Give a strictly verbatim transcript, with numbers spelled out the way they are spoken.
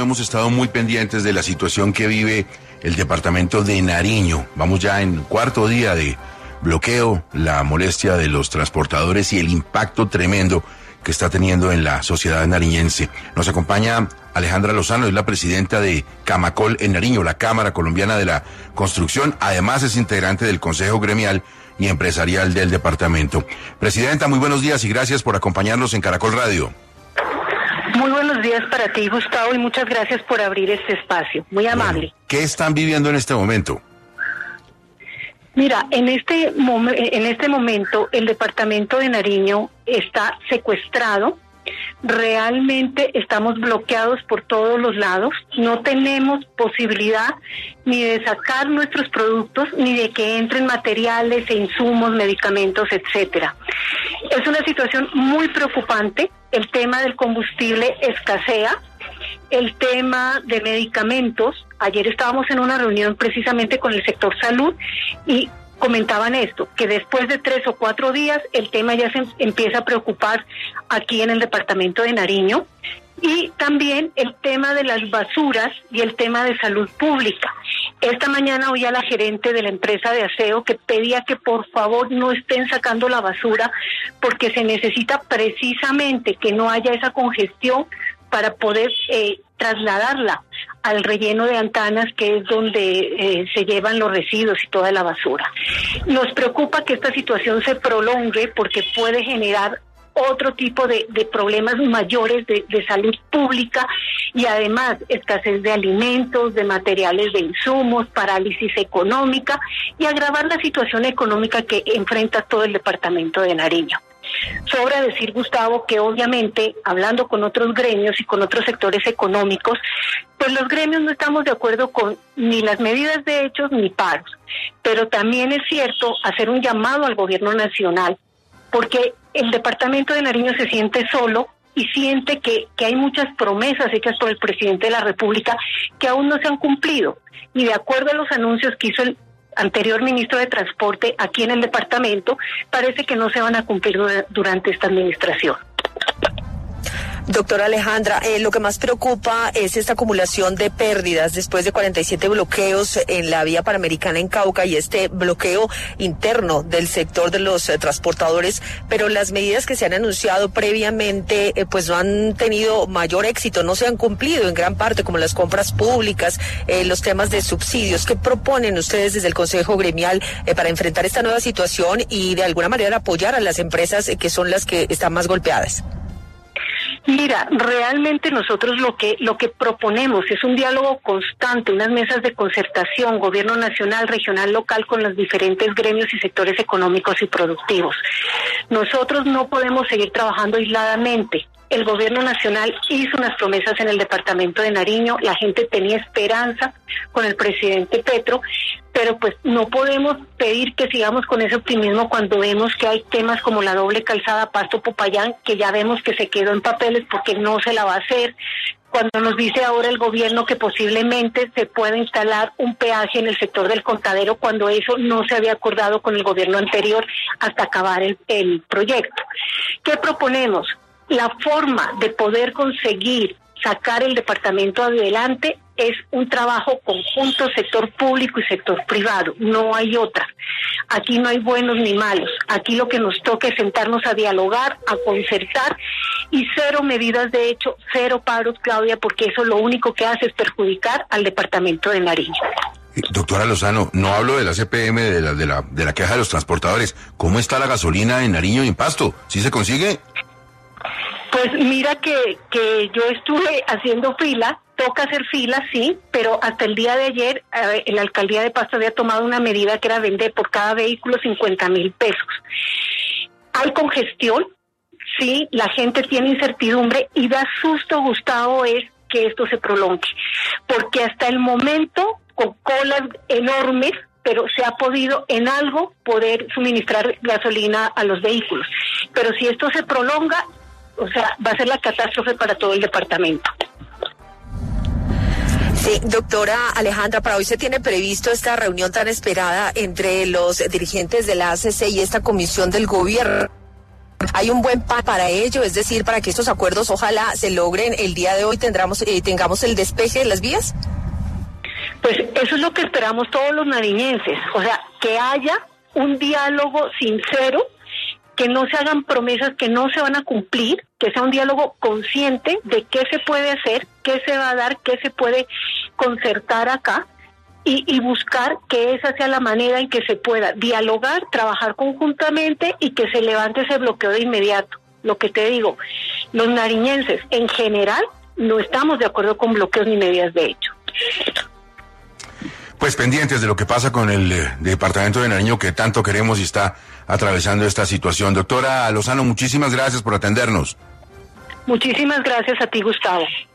hemos estado muy pendientes de la situación que vive el departamento de Nariño. Vamos ya en cuarto día de bloqueo, la molestia de los transportadores y el impacto tremendo que está teniendo en la sociedad nariñense. Nos acompaña Alejandra Lozano, es la presidenta de Camacol en Nariño, la Cámara Colombiana de la Construcción. Además es integrante del Consejo Gremial y Empresarial del departamento. Presidenta, muy buenos días y gracias por acompañarnos en Caracol Radio. Muy buenos días para ti, Gustavo, y muchas gracias por abrir este espacio. Muy amable. Bueno, ¿qué están viviendo en este momento? Mira, en este, mom- en este momento el departamento de Nariño está secuestrado. Realmente estamos bloqueados por todos los lados. No tenemos posibilidad ni de sacar nuestros productos, ni de que entren materiales e insumos, medicamentos, etcétera. Es una situación muy preocupante. El tema del combustible escasea. El tema de medicamentos. Ayer estábamos en una reunión precisamente con el sector salud y comentaban esto, que después de tres o cuatro días el tema ya se empieza a preocupar aquí en el departamento de Nariño, y también el tema de las basuras y el tema de salud pública. Esta mañana oí a la gerente de la empresa de aseo que pedía que por favor no estén sacando la basura porque se necesita precisamente que no haya esa congestión para poder eh, trasladarla al relleno de Antanas, que es donde eh, se llevan los residuos y toda la basura. Nos preocupa que esta situación se prolongue porque puede generar otro tipo de, de problemas mayores de, de salud pública y además escasez de alimentos, de materiales de insumos, parálisis económica y agravar la situación económica que enfrenta todo el departamento de Nariño. Sobra decir, Gustavo, que obviamente, hablando con otros gremios y con otros sectores económicos, pues los gremios no estamos de acuerdo con ni las medidas de hechos ni paros. Pero también es cierto hacer un llamado al gobierno nacional, porque el departamento de Nariño se siente solo y siente que, que hay muchas promesas hechas por el presidente de la República que aún no se han cumplido. Y de acuerdo a los anuncios que hizo el anterior ministro de Transporte aquí en el departamento, parece que no se van a cumplir durante esta administración. Doctora Alejandra, eh, lo que más preocupa es esta acumulación de pérdidas después de cuarenta y siete bloqueos en la vía panamericana en Cauca y este bloqueo interno del sector de los eh, transportadores, pero las medidas que se han anunciado previamente eh, pues no han tenido mayor éxito, no se han cumplido en gran parte, como las compras públicas, eh, los temas de subsidios. ¿Qué proponen ustedes desde el Consejo Gremial eh, para enfrentar esta nueva situación y de alguna manera apoyar a las empresas eh, que son las que están más golpeadas? Mira, realmente nosotros lo que lo que proponemos es un diálogo constante, unas mesas de concertación, gobierno nacional, regional, local, con los diferentes gremios y sectores económicos y productivos. Nosotros no podemos seguir trabajando aisladamente. El gobierno nacional hizo unas promesas en el departamento de Nariño, la gente tenía esperanza con el presidente Petro, pero pues no podemos pedir que sigamos con ese optimismo cuando vemos que hay temas como la doble calzada Pasto-Popayán, que ya vemos que se quedó en papeles porque no se la va a hacer. Cuando nos dice ahora el gobierno que posiblemente se pueda instalar un peaje en el sector del Contadero, cuando eso no se había acordado con el gobierno anterior hasta acabar el, el proyecto. ¿Qué proponemos? La forma de poder conseguir sacar el departamento adelante es un trabajo conjunto, sector público y sector privado, no hay otra. Aquí no hay buenos ni malos, aquí lo que nos toca es sentarnos a dialogar, a concertar y cero medidas de hecho, cero paros, Claudia, porque eso lo único que hace es perjudicar al departamento de Nariño. Doctora Lozano, no hablo de la C P M, de la, de la, de la queja de los transportadores. ¿Cómo está la gasolina en Nariño y en Pasto? ¿Sí se consigue? Pues mira que, que yo estuve haciendo fila, toca hacer fila, sí, pero hasta el día de ayer eh, la alcaldía de Pasto había tomado una medida que era vender por cada vehículo cincuenta mil pesos. Hay congestión, sí, la gente tiene incertidumbre y da susto, Gustavo, es que esto se prolongue, porque hasta el momento, con colas enormes, pero se ha podido en algo poder suministrar gasolina a los vehículos. Pero si esto se prolonga, o sea, va a ser la catástrofe para todo el departamento. Sí, doctora Alejandra, para hoy se tiene previsto esta reunión tan esperada entre los dirigentes de la A C C y esta comisión del gobierno ¿Hay un buen plan para ello? Es decir, para que estos acuerdos ojalá se logren el día de hoy, tendremos, eh, tengamos el despeje de las vías. Pues eso es lo que esperamos todos los nariñenses, o sea, que haya un diálogo sincero, que no se hagan promesas que no se van a cumplir, que sea un diálogo consciente de qué se puede hacer, qué se va a dar, qué se puede concertar acá, y, y buscar que esa sea la manera en que se pueda dialogar, trabajar conjuntamente y que se levante ese bloqueo de inmediato. Lo que te digo, los nariñenses en general no estamos de acuerdo con bloqueos ni medidas de hecho. Pues pendientes de lo que pasa con el eh, departamento de Nariño que tanto queremos y está atravesando esta situación. Doctora Lozano, muchísimas gracias por atendernos. Muchísimas gracias a ti, Gustavo.